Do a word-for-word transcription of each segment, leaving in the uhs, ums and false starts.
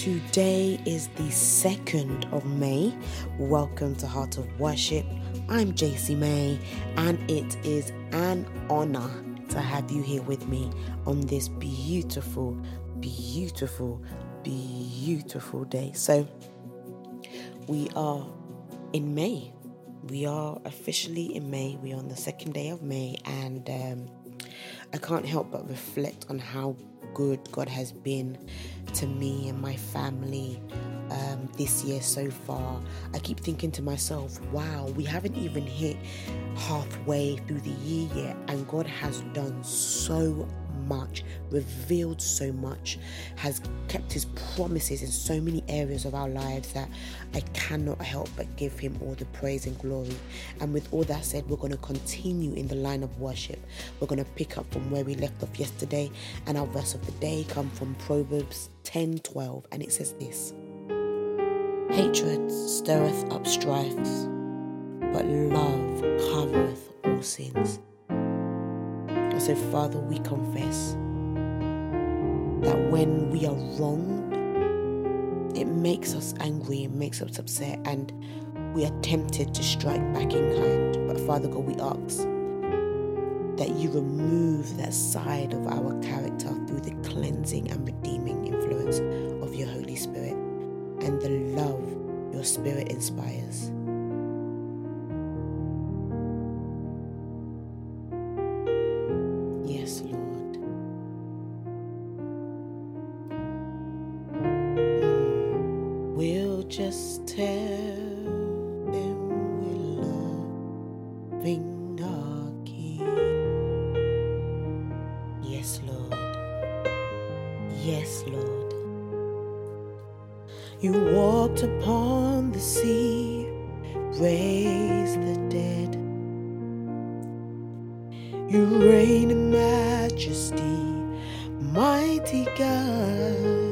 Today is the second of May. Welcome to Heart of Worship. I'm J C May, and it is an honor to have you here with me on this beautiful, beautiful, beautiful day. So, we are in May. We are officially in May. We are on the second day of May, and um, I can't help but reflect on how good God has been to me and my family um, this year so far. I keep thinking to myself, wow, we haven't even hit halfway through the year yet, and God has done so much, revealed so much, has kept his promises in so many areas of our lives that I cannot help but give him all the praise and glory. And with all that said, we're going to continue in the line of worship. We're going to pick up from where we left off yesterday, and our verse of the day comes from Proverbs ten twelve, and it says this: hatred stirreth up strife, but love covereth all sins. And so, Father, we confess that when we are wronged, it makes us angry, it makes us upset, and we are tempted to strike back in kind. But Father God, we ask that you remove that side of our character through the cleansing and redeeming influence of your Holy Spirit and the love your Spirit inspires. Yes, Lord. Mm. We'll just tell them we're loving our King. Yes, Lord. Yes, Lord. You walked upon the sea, raised the dead. You reign in majesty, mighty God.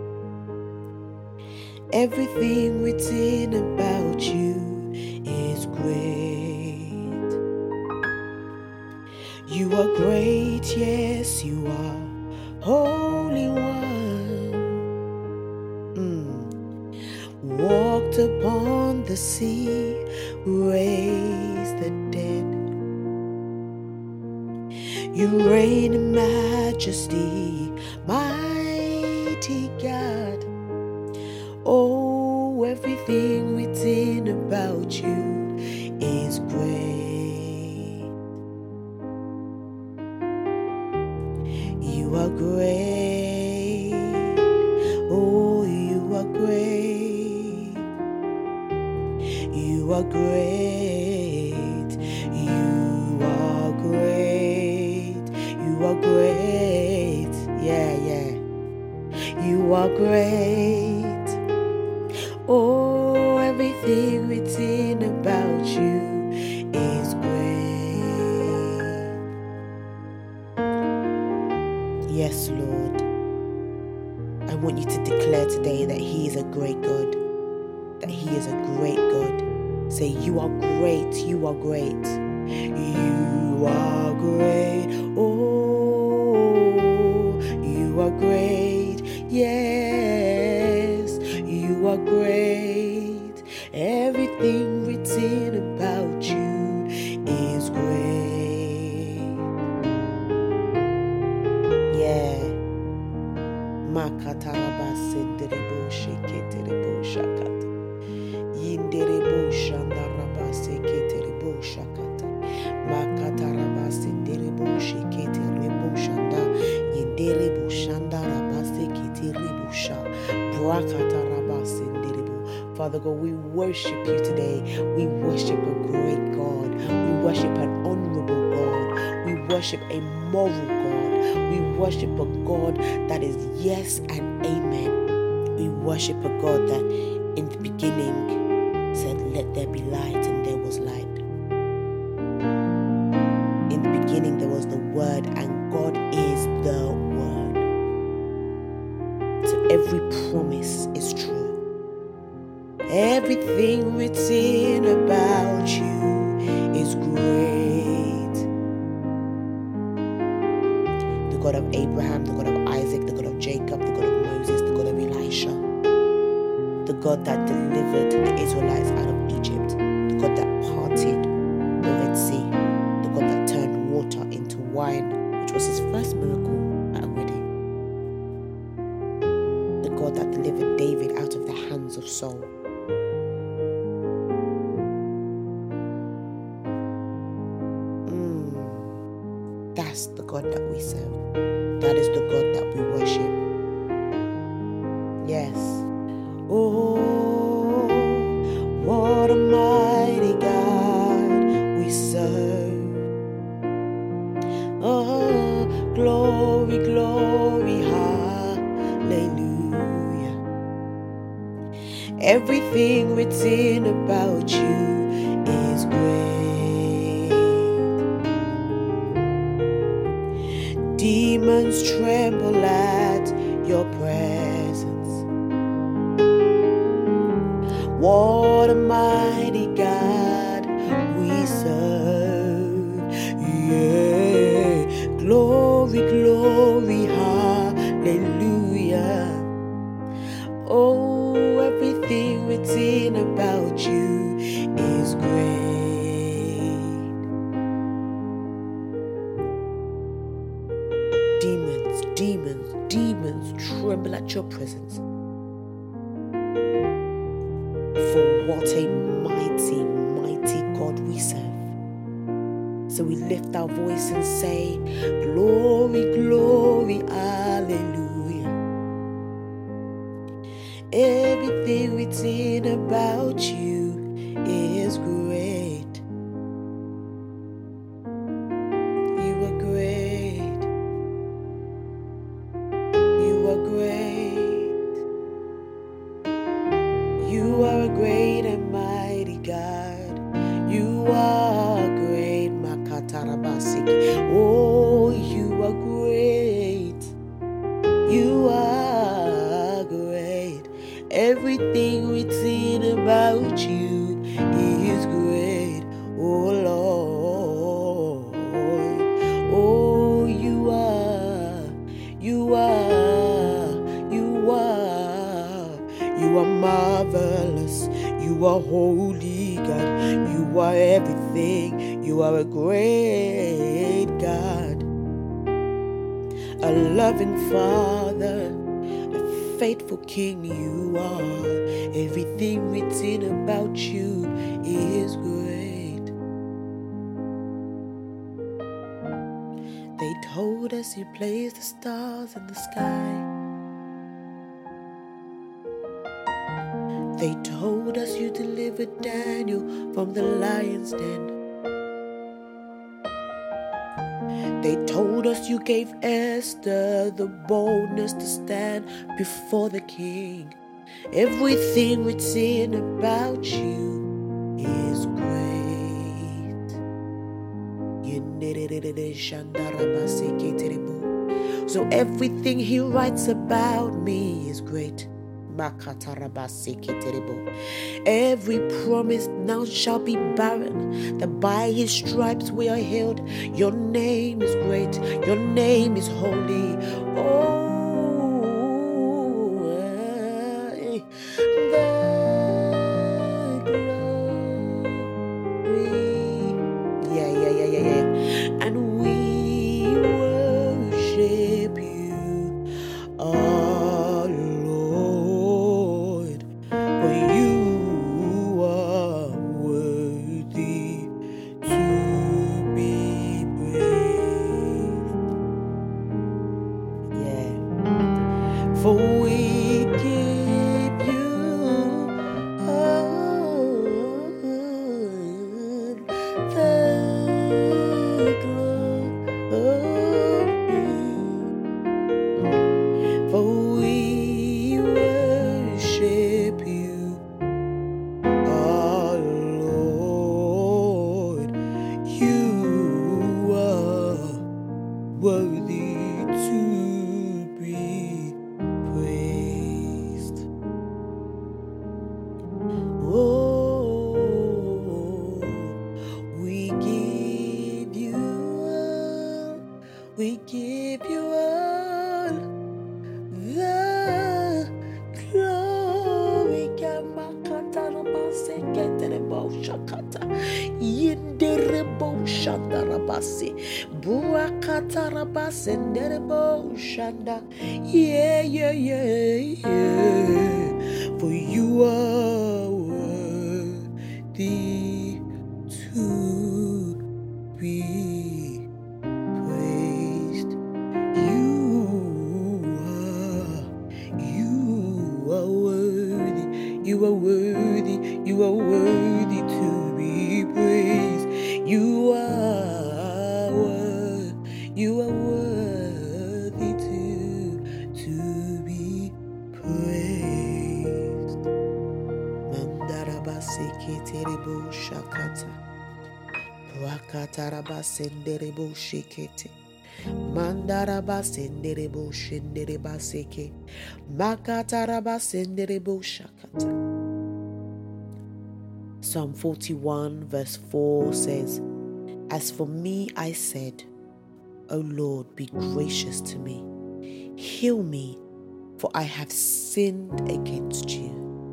Everything written about you is great. You are great, yes, you are Holy One. Mm. Walked upon the sea, raised the dead. You reign in majesty, mighty God. Oh, everything written about you is great. You are great. Oh, you are great. You are great. You are great. You are great. Yeah, yeah. You are great. Oh, everything written about you is great. Yes, Lord. I want you to declare today that he is a great God. That he is a great God. Say, you are great. You are great. You are great. Oh, you are great. Yes, you are great. Everything written about you is great. Yeah. Makataraba senderebo sheketerebo shakata. Yinderebo shandaraba seketerebo shakata. Makataraba senderebo sheketerebo shanda. Yinderebo shandaraba seketerebo sha. Brakataraba senderebo. Father God, we worship you today. We worship a great God. We worship an honorable God. We worship a moral God. We worship a God that is yes and amen. We worship a God that in the beginning said, let there be light, and there was light. In the beginning there was the Word, and God is the Word. So every promise is true. Everything written about you is great. The God of Abraham, the God of Isaac, the God of Jacob, the God of Moses, the God of Elisha. God that delivered the Israelites out of Egypt, the God that parted the Red Sea, the God that turned water into wine, which was his first miracle at a wedding, the God that delivered David out of the hands of Saul. Mm, that's the God that we serve. That is the God that we worship. Yes. Oh, what a mighty God we serve. Oh, glory, glory, hallelujah. Everything written about you is great. Demons tremble at your presence. What a mighty God we serve. Yeah. Glory, glory, hallelujah. Oh, everything written about you is great. Demons, demons, demons tremble at your presence. For what a mighty, mighty God we serve. So we lift our voice and say, glory, glory, hallelujah. Everything written about you is great. You are great. You are great. You are a great and mighty God. You are great, Makatarabasiki. Oh, you are great. You are great. Everything written about you is great. Oh, Lord. Oh, you are. You are. You are. You are marvelous. You are holy, God. You are everything. You are a great God. A loving Father, a faithful King you are. Everything written about you is great. They told us you placed the stars in the sky. They told us you delivered Daniel from the lion's den. They told us you gave Esther the boldness to stand before the king. Everything written about you is great. So everything he writes about me is great. Every promise now shall be barren, that by his stripes we are healed. Your name is great, your name is holy. Oh, the glory. Yeah, yeah, yeah, yeah, yeah. And we worship you, our Lord, for you are worthy to be praised. Yeah. For we give you all the glory. For we worship you, our Lord. You are worthy to be praised. Basi Buakatarabasendebo Shanda. Yeah, yeah, yeah, yeah. For you are worthy to be praised. You are, you are worthy, you are worthy, you are worthy to be praised. You are worthy, you are worthy to, to be praised. Mandarabasiketerebo shakata. Rakatarabasenderebo shikete. Mandarabasenderebo shenderebaseke. Makatarabasenderebo shakata. Psalm forty-one verse four says, As for me, I said, O Lord, be gracious to me. Heal me, for I have sinned against you.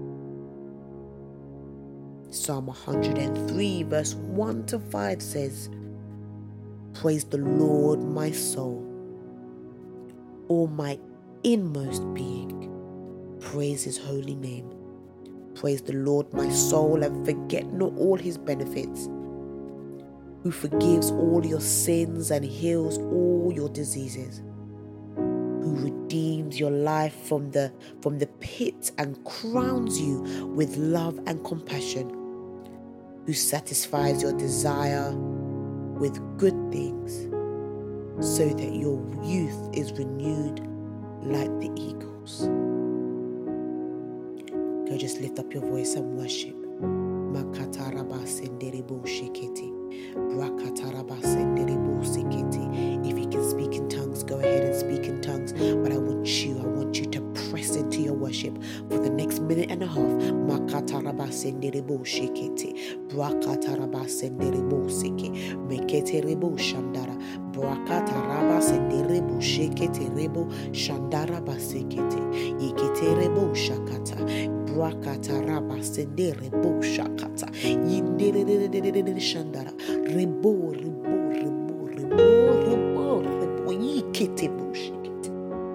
Psalm one hundred three verse one to five says, Praise the Lord, my soul, all my inmost being. Praise his holy name. Praise the Lord, my soul, and forget not all his benefits, who forgives all your sins and heals all your diseases, who redeems your life from the, from the pit and crowns you with love and compassion, who satisfies your desire with good things, so that your youth is renewed like the eagles. Go, just lift up your voice and worship. If you can speak in tongues, go ahead and speak in tongues. But I want you, I want you to press into your worship for the next minute and a half. Brakataraba senderebo shekete rebo shandara basekete yikete rebo shakata brakataraba senderebo shakata yinderere shandara rebo rebo rebo rebo rebo rebo yikete bo shekete.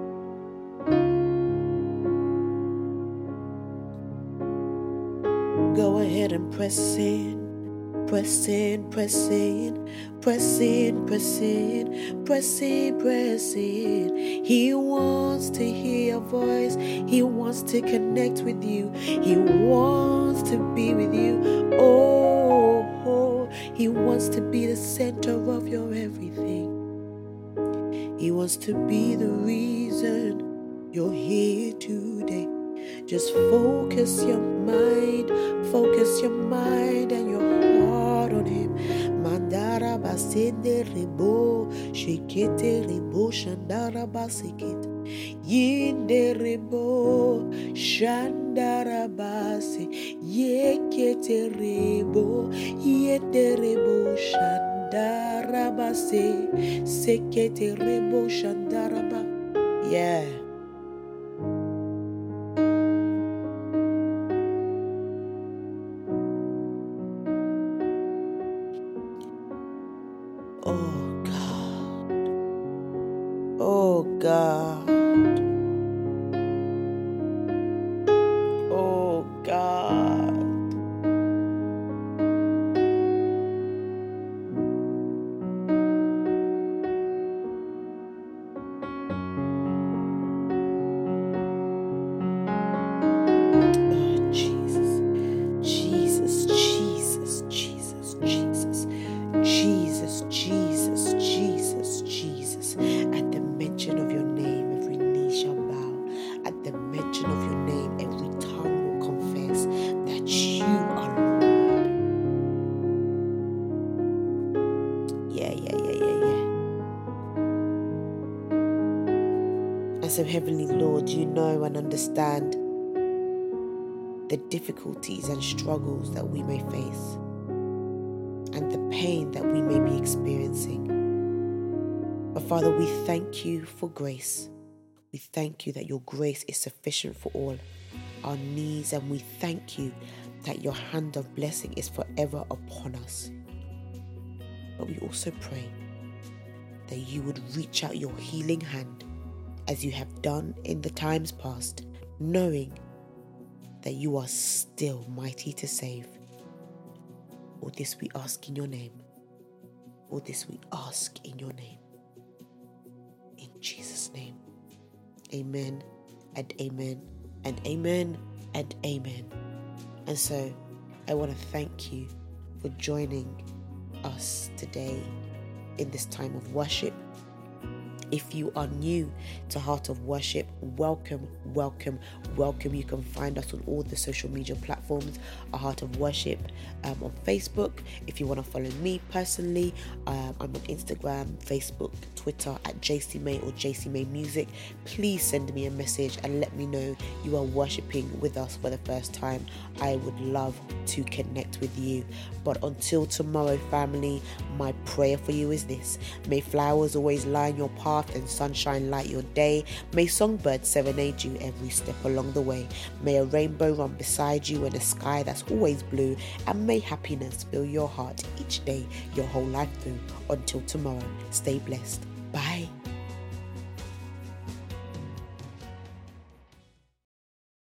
Go ahead and press in. Press in, press in, press in, press in, press in, press in. He wants to hear your voice. He wants to connect with you. He wants to be with you. Oh, oh, he wants to be the center of your everything. He wants to be the reason you're here today. Just focus your mind, focus your mind and your heart on him. Mandara basende rebo, shekete rebo, shandara basikete. Yinde rebo, shandara basi, yekete rebo, yende rebo, shandara basi, sekete rebo, shandara ba. Yeah. Oh God, oh God, oh God. Oh Jesus, Jesus, Jesus, Jesus, Jesus, Jesus, Jesus, Jesus, Jesus. At the mention of your name, every knee shall bow. At the mention of your name, every tongue will confess that you are Lord. Yeah, yeah, yeah, yeah, yeah. And so, Heavenly Lord, you know and understand the difficulties and struggles that we may face, and the pain that we may be experiencing. But Father, we thank you for grace. We thank you that your grace is sufficient for all our needs, and we thank you that your hand of blessing is forever upon us. But we also pray that you would reach out your healing hand as you have done in the times past, knowing that you are still mighty to save. All this we ask in your name. All this we ask in your name. In Jesus' name. Amen and amen and amen and amen. And so I want to thank you for joining us today in this time of worship. If you are new to Heart of Worship, welcome, welcome, welcome. You can find us on all the social media platforms, A Heart of Worship, um, on Facebook. If you want to follow me personally, um, I'm on Instagram, Facebook, Twitter at J C May or J C May Music. Please send me a message and let me know you are worshiping with us for the first time. I would love to connect with you. But until tomorrow, family, my prayer for you is this: may flowers always line your path and sunshine light your day. May songbirds serenade you every step along the way. May a rainbow run beside you in a sky that's always blue. And may happiness fill your heart each day, your whole life through. Until tomorrow, stay blessed. Bye.